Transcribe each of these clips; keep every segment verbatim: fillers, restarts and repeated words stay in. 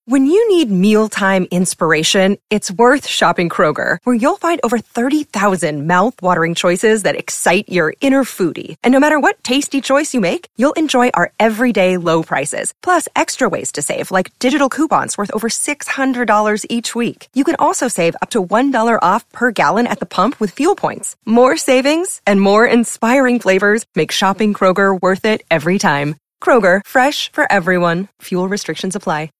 When you need mealtime inspiration, it's worth shopping Kroger, where you'll find over thirty thousand mouth-watering choices that excite your inner foodie. And no matter what tasty choice you make, you'll enjoy our everyday low prices, plus extra ways to save, like digital coupons worth over six hundred dollars each week. You can also save up to one dollar off per gallon at the pump with fuel points. More savings and more inspiring flavors make shopping Kroger worth it every time. Kroger, fresh for everyone. Fuel restrictions apply.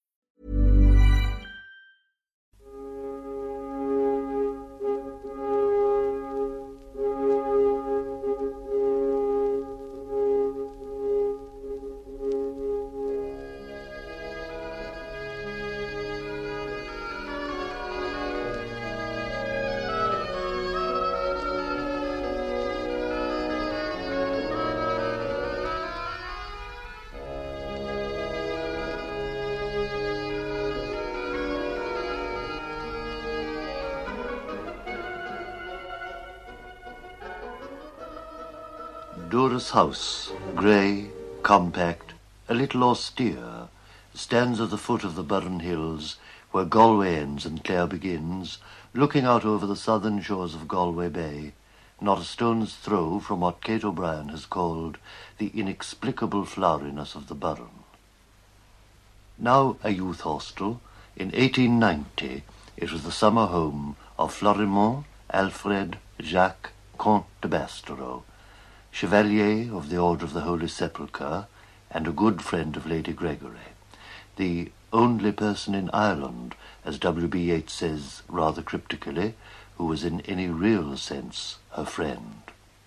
Dora's house, grey, compact, a little austere, stands at the foot of the Burren Hills, where Galway ends and Clare begins, looking out over the southern shores of Galway Bay, not a stone's throw from what Kate O'Brien has called the inexplicable floweriness of the Burren. Now a youth hostel, in eighteen ninety it was the summer home of Florimond Alfred Jacques Comte de Bastereau, Chevalier of the Order of the Holy Sepulchre, and a good friend of Lady Gregory, the only person in Ireland, as W B Yeats says rather cryptically, who was in any real sense her friend.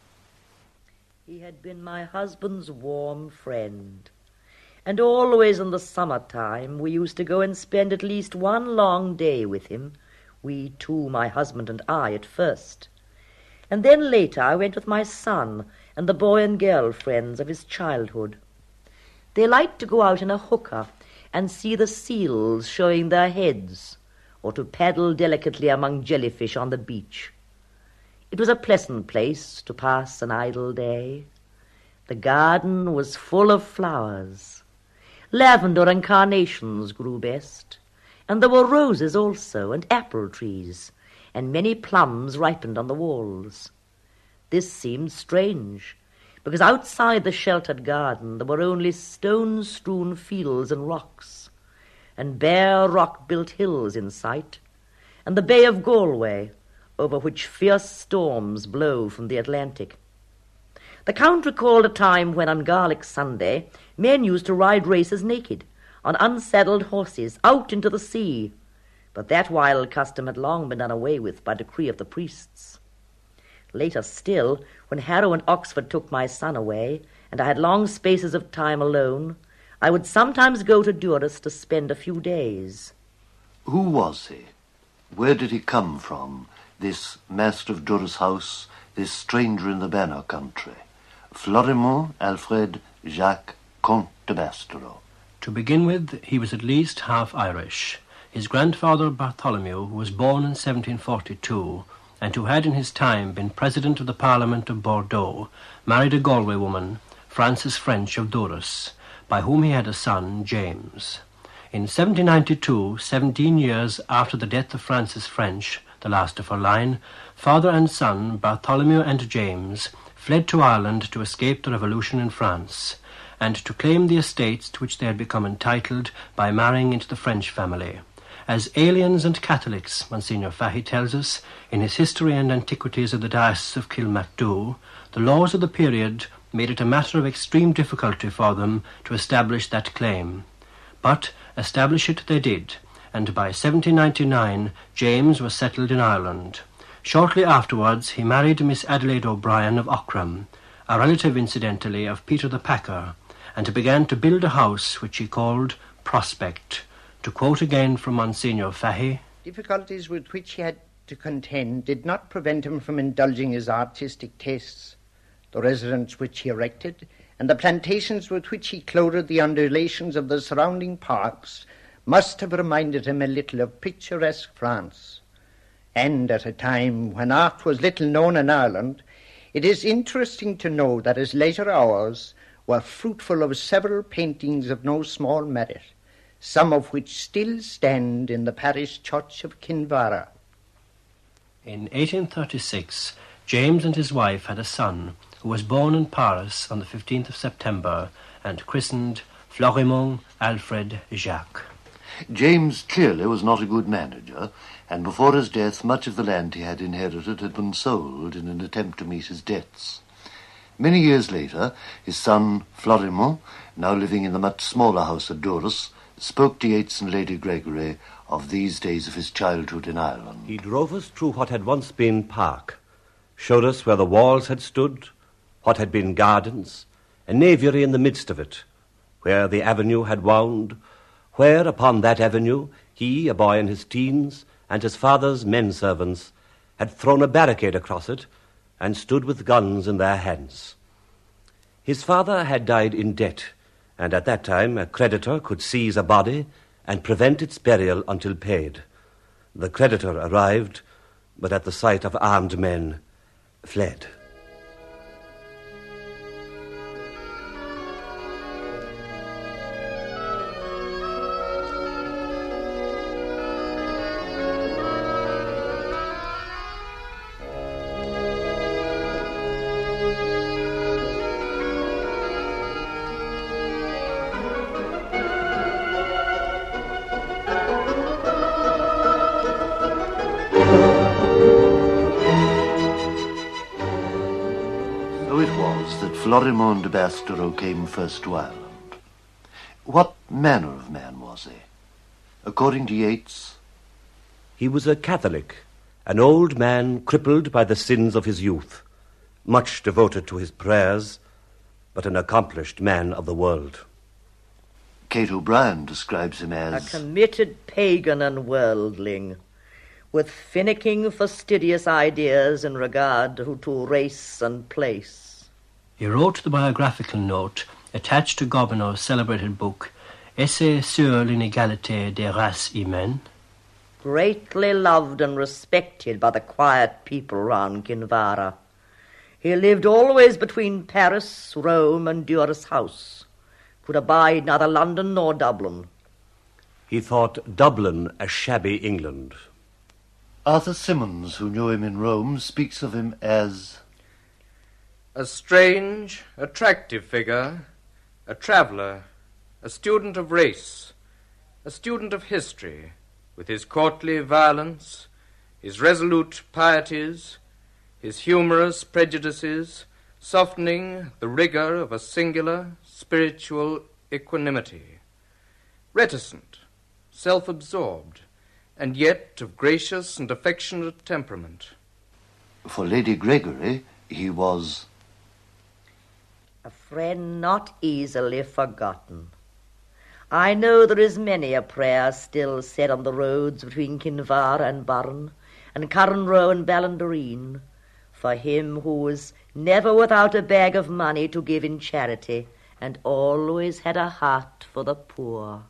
He had been my husband's warm friend, and always in the summer-time we used to go and spend at least one long day with him, we two, my husband and I, at first. And then later I went with my son and the boy and girl friends of his childhood. They liked to go out in a hooker and see the seals showing their heads, or to paddle delicately among jellyfish on the beach. It was a pleasant place to pass an idle day. The garden was full of flowers. Lavender and carnations grew best, and there were roses also, and apple trees, and many plums ripened on the walls. This seemed strange, because outside the sheltered garden there were only stone-strewn fields and rocks, and bare rock-built hills in sight, and the Bay of Galway, over which fierce storms blow from the Atlantic. The Count recalled a time when on Garlic Sunday men used to ride races naked, on unsaddled horses, out into the sea, but that wild custom had long been done away with by decree of the priests. Later still, when Harrow and Oxford took my son away, and I had long spaces of time alone, I would sometimes go to Durrus to spend a few days. Who was he? Where did he come from, this master of Durrus House, this stranger in the Banner country? Florimond Alfred Jacques Comte de Bastereau. To begin with, he was at least half Irish. His grandfather Bartholomew, who was born in seventeen forty-two, and who had in his time been president of the Parliament of Bordeaux, married a Galway woman, Frances French of Durrus, by whom he had a son, James. In seventeen ninety-two, seventeen years after the death of Frances French, the last of her line, father and son, Bartholomew and James, fled to Ireland to escape the revolution in France, and to claim the estates to which they had become entitled by marrying into the French family. As aliens and Catholics, Monsignor Fahy tells us, in his History and Antiquities of the Diocese of Kilmacduagh, the laws of the period made it a matter of extreme difficulty for them to establish that claim. But establish it they did, and by seventeen ninety-nine James was settled in Ireland. Shortly afterwards he married Miss Adelaide O'Brien of Aughrim, a relative incidentally of Peter the Packer, and began to build a house which he called Prospect. To quote again from Monsignor Fahy, difficulties with which he had to contend did not prevent him from indulging his artistic tastes. The residence which he erected, and the plantations with which he clothed the undulations of the surrounding parks, must have reminded him a little of picturesque France. And at a time when art was little known in Ireland, it is interesting to know that his leisure hours were fruitful of several paintings of no small merit, some of which still stand in the parish church of Kinvara. In eighteen thirty-six, James and his wife had a son who was born in Paris on the fifteenth of September and christened Florimond Alfred Jacques. James clearly was not a good manager, and before his death much of the land he had inherited had been sold in an attempt to meet his debts. Many years later, his son Florimond, now living in the much smaller house at Durrës, spoke to Yeats and Lady Gregory of these days of his childhood in Ireland. He drove us through what had once been park, showed us where the walls had stood, what had been gardens, an aviary in the midst of it, where the avenue had wound, where upon that avenue he, a boy in his teens, and his father's men servants had thrown a barricade across it and stood with guns in their hands. His father had died in debt, and at that time a creditor could seize a body and prevent its burial until paid. The creditor arrived, but at the sight of armed men, fled. Florimond de Bastareaud came first to Ireland. What manner of man was he? According to Yeats, he was a Catholic, an old man crippled by the sins of his youth, much devoted to his prayers, but an accomplished man of the world. Kate O'Brien describes him as a committed pagan and worldling, with finicking, fastidious ideas in regard to, to race and place. He wrote the biographical note attached to Gobineau's celebrated book, Essai sur l'inégalité des races humaines. Greatly loved and respected by the quiet people round Kinvara. He lived always between Paris, Rome, and Durrës House. Could abide neither London nor Dublin. He thought Dublin a shabby England. Arthur Symonds, who knew him in Rome, speaks of him as a strange, attractive figure, a traveller, a student of race, a student of history, with his courtly violence, his resolute pieties, his humorous prejudices, softening the rigour of a singular spiritual equanimity, reticent, self-absorbed, and yet of gracious and affectionate temperament. For Lady Gregory, he was a friend not easily forgotten. I know there is many a prayer still said on the roads between Kinvara and Burren, and Carnroe and Ballindereen, for him who was never without a bag of money to give in charity, and always had a heart for the poor.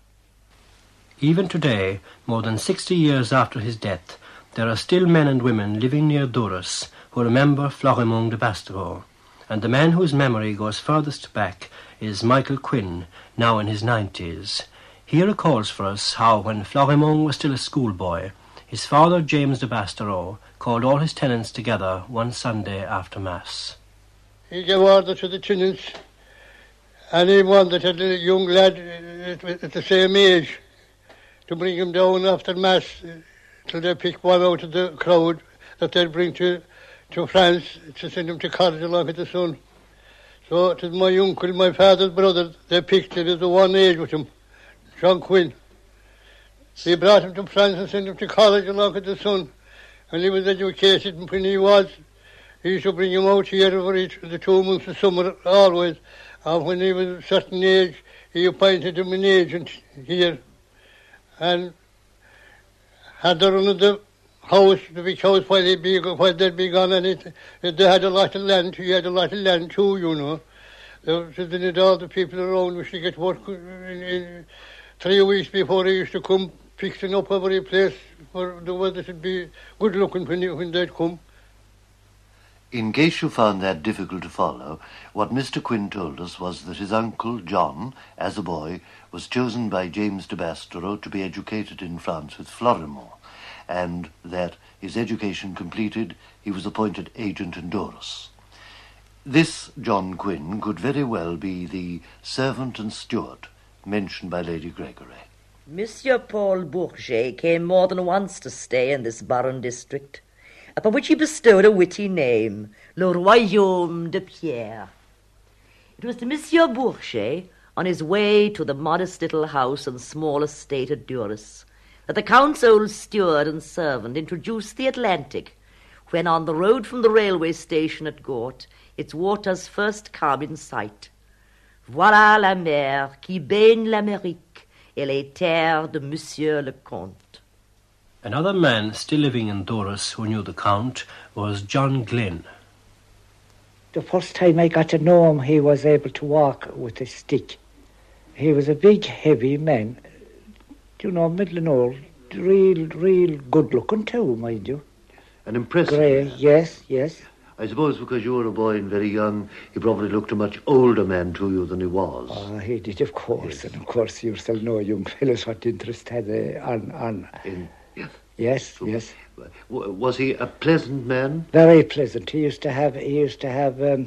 Even today, more than sixty years after his death, there are still men and women living near Durrës who remember Florimond de Bastareaud, and the man whose memory goes furthest back is Michael Quinn, now in his nineties. He recalls for us how, when Florimond was still a schoolboy, his father, James de Bastareaud, called all his tenants together one Sunday after Mass. He gave order to the tenants, and he wanted a young lad at the same age to bring him down after Mass till they pick one out of the crowd that they'd bring to to France to send him to college along with the son. So it was my uncle, my father's brother, they picked it as the one age with him, John Quinn. They brought him to France and sent him to college along with the son. And he was educated, and when he was, he used to bring him out here for each, the two months of summer always. And when he was a certain age, he appointed him an agent here. And had the run of the house, the big house, while they'd be, while they'd be gone, and it, they had a lot of land, he had a lot of land too, you know. So then all the people around used to get work in, in three weeks before he used to come, fixing up every place for the weather should be good looking when, when they'd come. In case you found that difficult to follow, what Mister Quinn told us was that his uncle, John, as a boy, was chosen by James de Bastero to be educated in France with Florimond, and that, his education completed, he was appointed agent in Doris. This John Quinn could very well be the servant and steward mentioned by Lady Gregory. Monsieur Paul Bourget came more than once to stay in this barren district, upon which he bestowed a witty name, Le Royaume de Pierre. It was to Monsieur Bourget, on his way to the modest little house and small estate at Duras, that the Count's old steward and servant introduced the Atlantic, when on the road from the railway station at Gort, its waters first come in sight. Voilà la mer qui baigne l'Amérique et les terres de Monsieur le Comte. Another man still living in Doris who knew the Count was John Glynn. The first time I got to know him, he was able to walk with a stick. He was a big, heavy man, you know, middling old, real, real good-looking too, mind you. An impressive Grey, man. yes, yes. I suppose because you were a boy and very young, he probably looked a much older man to you than he was. Oh, he did, of course, yes. And of course you still know young fellows what interest had uh, on... on. In, yes. Yes, so, yes. W- was he a pleasant man? Very pleasant. He used to have, he used to have um,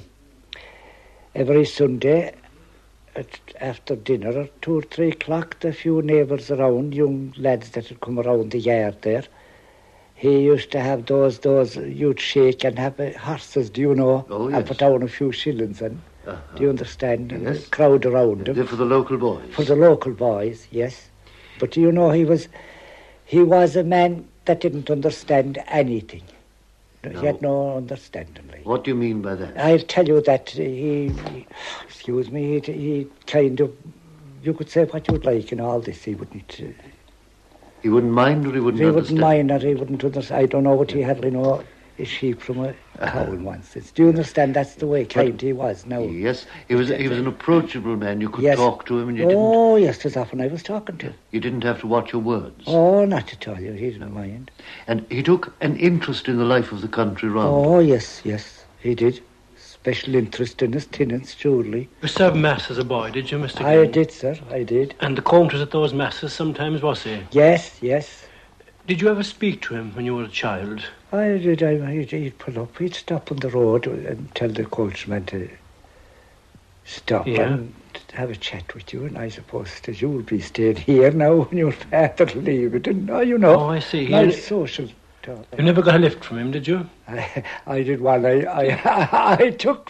every Sunday at, after dinner at two or three o'clock, the few neighbours around, young lads that had come around the yard there. He used to have those, those you'd shake and have uh, horses, do you know, oh, yes. and put down a few shillings and, uh-huh. Do you understand? And yes. the crowd around him. They're for the local boys? For the local boys, yes. But do you know, he was, he was a man that didn't understand anything. No. He had no understanding. Like. What do you mean by that? I'll tell you that he, he excuse me, he, he kind of, you could say what you'd like in all this, he wouldn't... Uh, He wouldn't mind or he wouldn't he understand? He wouldn't mind or he wouldn't understand. I don't know what he hardly know a sheep from a cow in one sense. Do you understand? That's the way kind he was now. Yes, he was he was an approachable man. You could yes. talk to him and you oh, didn't... Oh, yes, as often I was talking to him. You didn't have to watch your words? Oh, not at all. You, he didn't mind. And he took an interest in the life of the country round? Oh, yes, yes, he did. Special interest in his tenants, surely. You used to have mass as a boy, did you, Mister I King? did, sir, I did. And the Comte was at those masses sometimes, was he? Yes, yes. Did you ever speak to him when you were a child? I did. I, he'd, he'd pull up. He'd stop on the road and tell the coachman to stop yeah. and have a chat with you. And I suppose that you'll be staying here now when your father leave it. And, you know, oh, I see. nice he, social talk. You never got a lift from him, did you? I, I did one. I, I, I took...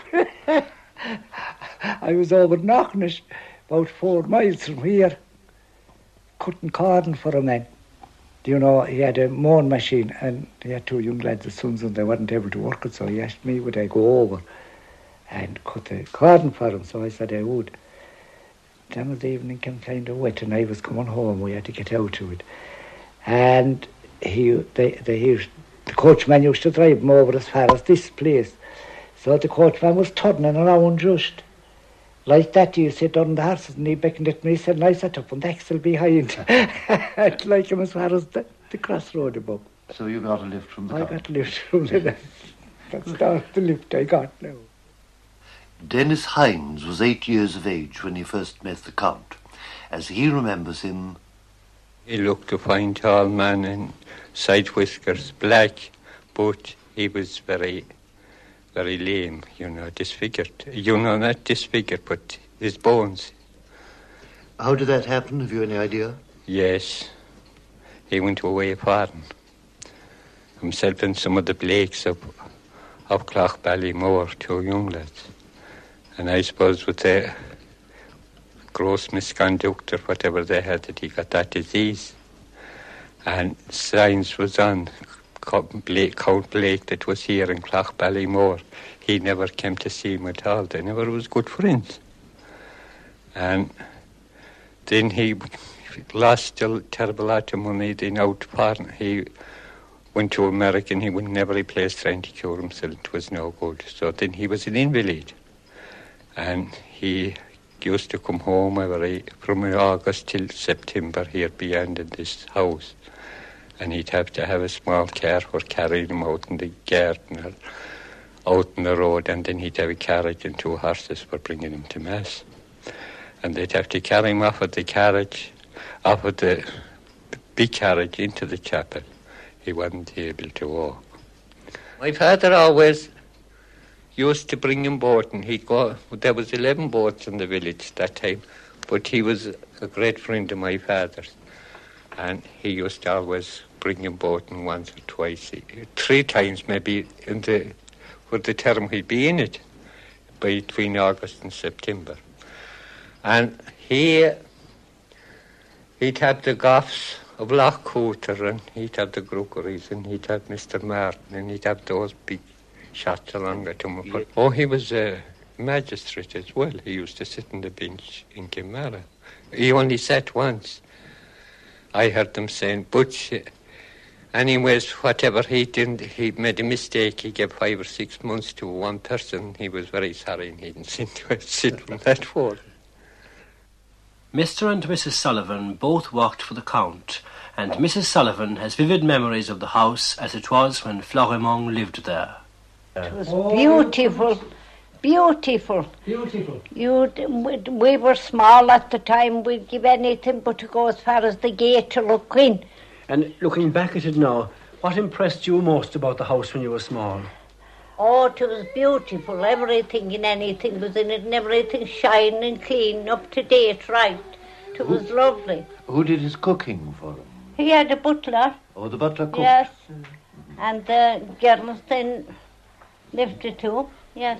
I was over Knocknish, about four miles from here, cutting cotton for a man. Do you know, he had a mowing machine and he had two young lads, his sons, and they weren't able to work it, so he asked me would I go over and cut the cotton for him, so I said I would. Then the evening came kind of wet and I was coming home, we had to get out to it. And he, they, they used, the coachman used to drive him over as far as this place. So the coachman was turning around just like that. You sit on the horses and he beckoned at me and I sat up on the axle behind. I'd like him as far as the, the crossroad above. So you got a lift from the I car? got a lift from the That's not the lift I got now. Dennis Hines was eight years of age when he first met the Count. As he remembers him... He looked a fine tall man in side whiskers, black, but he was very... very lame, you know, disfigured. You know, not disfigured, but his bones. How did that happen? Have you any idea? Yes. He went away foreign. Himself and some of the Blakes of, of Clough-Ballymore, two young lads. And I suppose with the gross misconduct or whatever they had, that he got that disease. And signs was on... Blake, Count Blake that was here in Clough-Ballymore, he never came to see him at all. They never was good friends. And then he lost a terrible lot of money. Then out foreign, he went to America and he went never a place trying to cure himself. It was no good. So then he was an invalid. And he used to come home every, from August till September here beyond in this house. And he'd have to have a small car for carrying him out in the garden or out on the road, and then he'd have a carriage and two horses for bringing him to Mass. And they'd have to carry him off of the carriage, off of the big carriage into the chapel. He wasn't able to walk. My father always used to bring him boating. He'd go, there was eleven boats in the village that time, but he was a great friend of my father's. And he used to always bring him boating once or twice, three times maybe, in the, for the term he'd be in it, between August and September. And he, he'd have the Goffs of Lochcooter, and he'd have the Grookeries, and he'd have Mister Martin, and he'd have those big shots along at him. Yeah. Oh, he was a magistrate as well. He used to sit on the bench in Kimara. He only sat once. I heard them saying, Butch, anyways, whatever he did, he made a mistake. He gave five or six months to one person. He was very sorry and he didn't sit, sit on that for. Mister and Missus Sullivan both worked for the Count, and Missus Sullivan has vivid memories of the house as it was when Florimond lived there. It was beautiful, beautiful. Beautiful. You, we were small at the time. We'd give anything but to go as far as the gate to look in. And looking back at it now, what impressed you most about the house when you were small? Oh, it was beautiful. Everything and anything was in it, and everything shining and clean, up to date, right. It was who, lovely. Who did his cooking for him? He had a butler. Oh, the butler cooked? Yes. And the girls then lived it too, yes.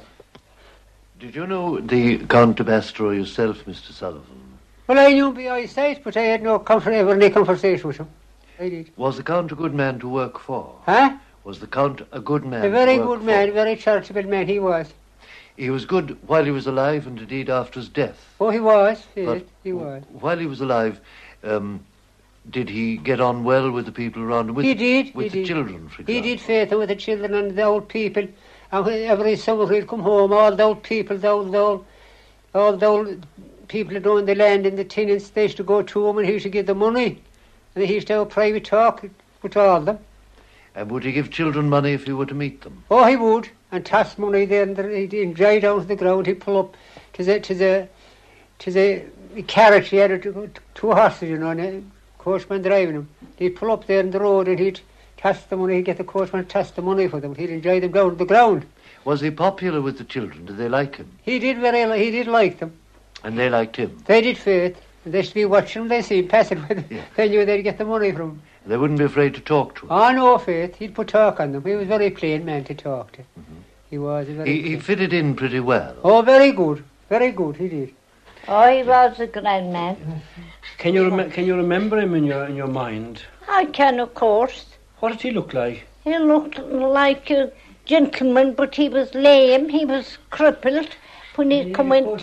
Did you know the Count de Bastro yourself, Mister Sullivan? Well, I knew him by eyesight, but I had no comfort, ever any conversation with him. I did. Was the Count a good man to work for? Huh? Was the Count a good man? A very to work good man, for? a very charitable man he was. He was good while he was alive and indeed after his death. Oh, he was, yes, but he was. While he was alive, um, did he get on well with the people around him? With, he did. With he the did. children, for example? He did, Faith, with the children and the old people. And every summer he'd come home, all the old people, the old, the old, all the old people that owned the land and the tenants, they used to go to him and he used to give them money. And he used to have a private talk with all of them. And would he give children money if he were to meet them? Oh, he would. And toss money there, and he'd dry down to the ground. He'd pull up to the to the to the, the carriage. He had two, two horses, you know, and a coachman driving him. He'd pull up there in the road, and he'd toss the money. He'd get the coachman to toss the money for them. He'd enjoy them down to the ground. Was he popular with the children? Did they like him? He did very. He did like them. And they liked him. They did, Faith. They used to be watching him. They see him passing with. Yeah. They knew they'd get the money from him. They wouldn't be afraid to talk to him. Oh, no, Faith. He'd put talk on them. He was a very plain man to talk to. Mm-hmm. He was a very he, he fitted in pretty well. Oh, very good. Very good, he did. Oh, he was a grand man. Can you rem- can you remember him in your in your mind? I can, of course. What did he look like? He looked like a gentleman, but he was lame. He was crippled. When he'd come in,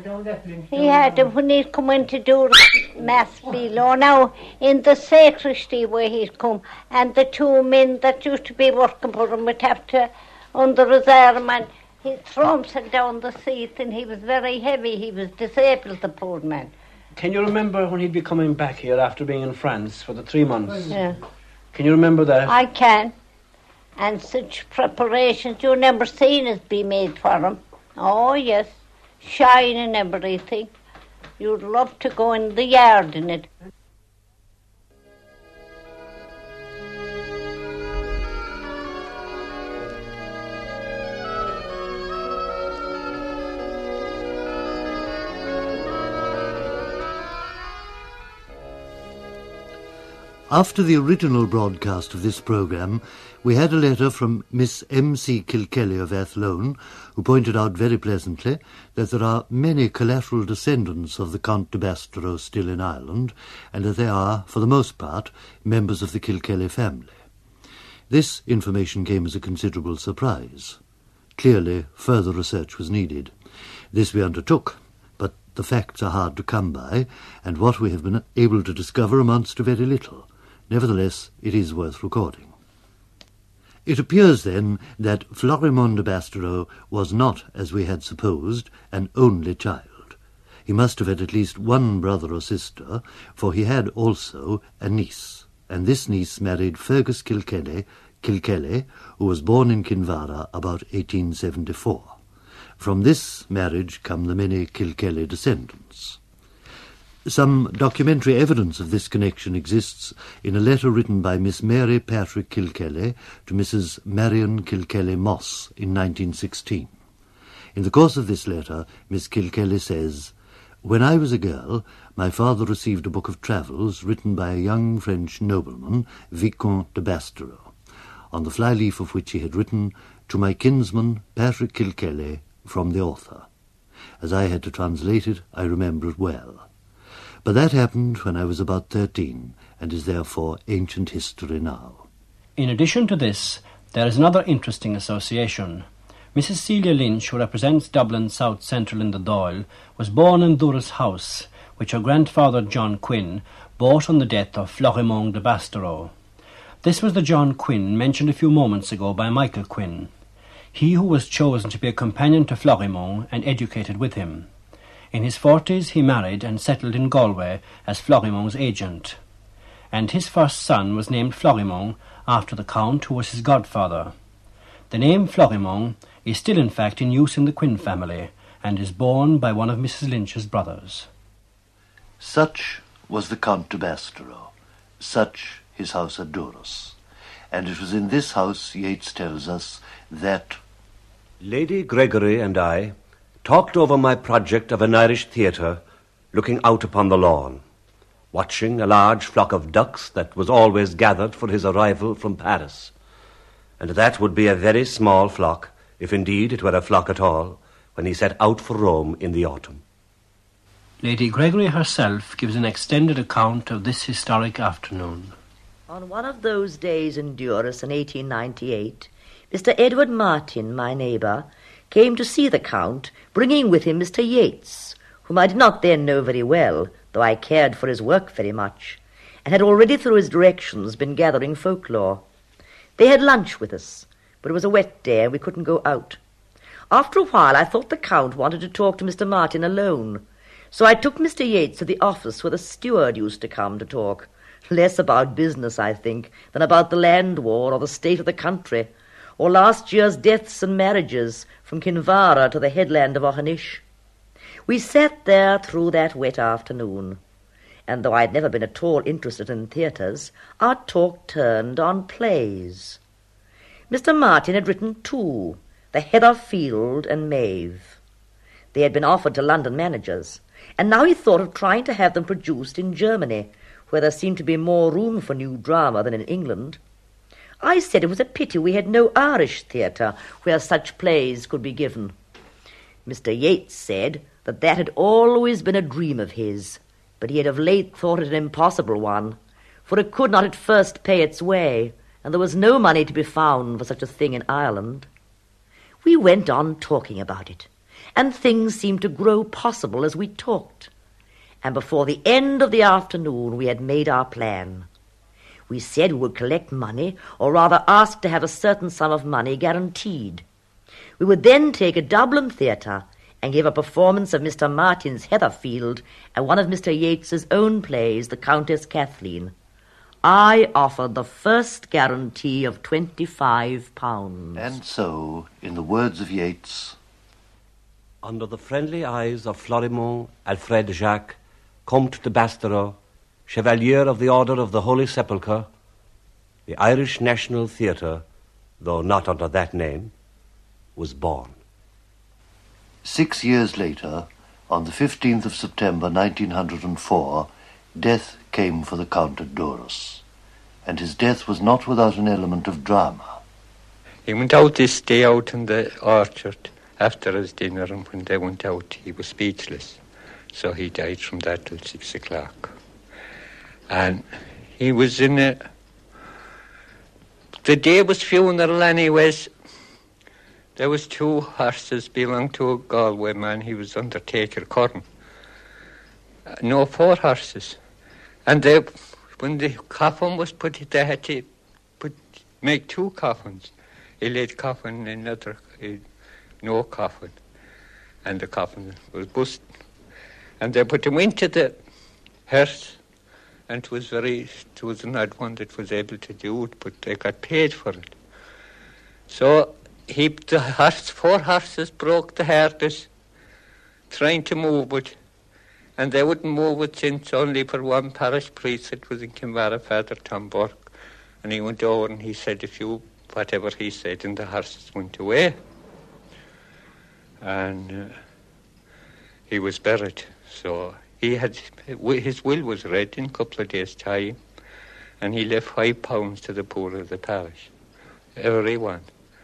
he had him when he'd come in to do mass below. Now, in the sacristy where he'd come, and the two men that used to be working for him would have to, under his arm, and he'd throw himself down the seat, and he was very heavy. He was disabled, the poor man. Can you remember when he'd be coming back here after being in France for the three months? Yeah. Can you remember that? I can. And such preparations you never seen as be made for him. Oh, yes, shine and everything. You'd love to go in the yard in it. After the original broadcast of this programme, we had a letter from Miss M C Kilkelly of Athlone, who pointed out very pleasantly that there are many collateral descendants of the Count de Bastro still in Ireland, and that they are, for the most part, members of the Kilkelly family. This information came as a considerable surprise. Clearly, further research was needed. This we undertook, but the facts are hard to come by, and what we have been able to discover amounts to very little. Nevertheless, it is worth recording. It appears, then, that Florimond de Bastro was not, as we had supposed, an only child. He must have had at least one brother or sister, for he had also a niece, and this niece married Fergus Kilkelly, Kilkelly, who was born in Kinvara about eighteen seventy-four. From this marriage come the many Kilkelly descendants. Some documentary evidence of this connection exists in a letter written by Miss Mary Patrick Kilkelly to Missus Marion Kilkelly Moss in nineteen sixteen. In the course of this letter, Miss Kilkelly says, "When I was a girl, my father received a book of travels written by a young French nobleman, Vicomte de Bastereau, on the fly-leaf of which he had written, 'To my kinsman, Patrick Kilkelly, from the author.' As I had to translate it, I remember it well. But that happened when I was about thirteen, and is therefore ancient history now." In addition to this, there is another interesting association. Missus Celia Lynch, who represents Dublin South Central in the Dáil, was born in Doris House, which her grandfather John Quinn bought on the death of Florimond de Bastereau. This was the John Quinn mentioned a few moments ago by Michael Quinn, he who was chosen to be a companion to Florimond and educated with him. In his forties he married and settled in Galway as Florimond's agent, and his first son was named Florimond after the Count who was his godfather. The name Florimond is still in fact in use in the Quinn family and is borne by one of Missus Lynch's brothers. Such was the Count de Bastereau, such his house at Doris, and it was in this house, Yeats tells us, that Lady Gregory and I talked over my project of an Irish theatre looking out upon the lawn, watching a large flock of ducks that was always gathered for his arrival from Paris. And that would be a very small flock, if indeed it were a flock at all, when he set out for Rome in the autumn. Lady Gregory herself gives an extended account of this historic afternoon. On one of those days in Doris in eighteen ninety-eight, Mister Edward Martin, my neighbour, came to see the Count, bringing with him Mister Yeats, whom I did not then know very well, though I cared for his work very much, and had already through his directions been gathering folklore. They had lunch with us, but it was a wet day and we couldn't go out. After a while I thought the Count wanted to talk to Mister Martin alone, so I took Mister Yeats to the office where the steward used to come to talk, less about business, I think, than about the land war or the state of the country, or last year's deaths and marriages from Kinvara to the headland of Aughanish. We sat there through that wet afternoon, and though I had never been at all interested in theatres, our talk turned on plays. Mister Martin had written two, The Heather Field and Maeve. They had been offered to London managers, and now he thought of trying to have them produced in Germany, where there seemed to be more room for new drama than in England. I said it was a pity we had no Irish theatre where such plays could be given. Mister Yeats said that that had always been a dream of his, but he had of late thought it an impossible one, for it could not at first pay its way, and there was no money to be found for such a thing in Ireland. We went on talking about it, and things seemed to grow possible as we talked, and before the end of the afternoon we had made our plan. We said we would collect money, or rather ask to have a certain sum of money guaranteed. We would then take a Dublin theatre and give a performance of Mister Martin's Heatherfield and one of Mister Yeats's own plays, The Countess Kathleen. I offered the first guarantee of twenty-five pounds. And so, in the words of Yeats, under the friendly eyes of Florimond Alfred Jacques, Comte de Bastereau, Chevalier of the Order of the Holy Sepulchre, the Irish National Theatre, though not under that name, was born. Six years later, on the fifteenth of September nineteen oh four, death came for the Count at Doris, and his death was not without an element of drama. He went out this day out in the orchard after his dinner, and when they went out he was speechless, so he died from that till six o'clock. And he was in a... The day was funeral anyways. There was two horses belonged to a Galway man. He was Undertaker Curran. Uh, no, four horses. And they, when the coffin was put, they had to put, make two coffins. He laid coffin in another, uh, no coffin. And the coffin was busted. And they put him into the hearse. and it was very, it was not one that was able to do it, but they got paid for it. So he, the horse, four horses broke the hardest, trying to move it, and they wouldn't move it since only for one parish priest that was in Kinvara, Father Tom Burke, and he went over and he said, if you, whatever he said, and the horses went away. And uh, he was buried, so he had, his will was read in a couple of days' time, and he left five pounds to the poor of the parish, everyone.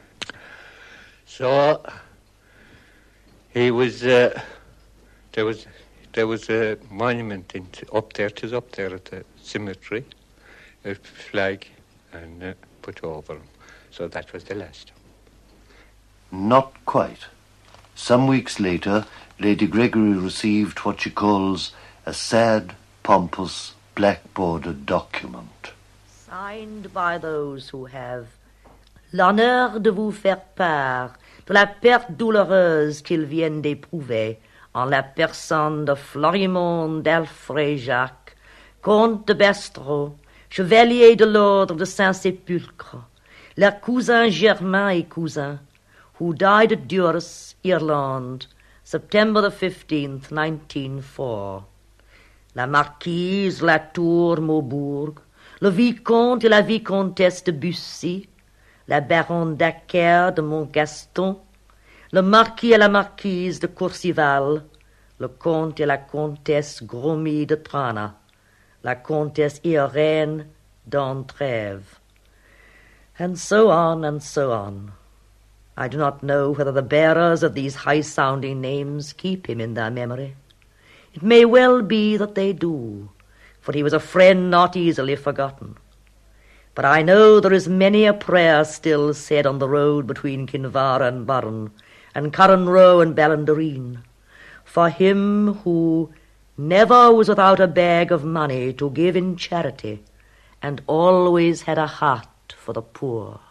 So he was, uh, there was, there was a monument in, up there, it is up there at the cemetery, a flag, and uh, put over him. So that was the last. Not quite. Some weeks later, Lady Gregory received what she calls a sad, pompous, black-bordered document. Signed by those who have l'honneur de vous faire part de la perte douloureuse qu'ils viennent d'éprouver en la personne de Florimond d'Alfred Jacques, comte de Bestro, chevalier de l'ordre de Saint-Sépulcre, leur cousin germain et cousin, who died at Durres, Ireland, September the fifteenth, nineteen oh four. La marquise Latour Maubourg, le vicomte et la vicomtesse de Bussy, la baronne d'Acker de Montgaston, le marquis et la marquise de Courcival, le comte et la comtesse Gromy de Trana, la comtesse Irène d'Entrèves, and so on and so on. I do not know whether the bearers of these high-sounding names keep him in their memory. It may well be that they do, for he was a friend not easily forgotten. But I know there is many a prayer still said on the road between Kinvara and Burren, and Curran Row and Ballindereen, for him who never was without a bag of money to give in charity, and always had a heart for the poor.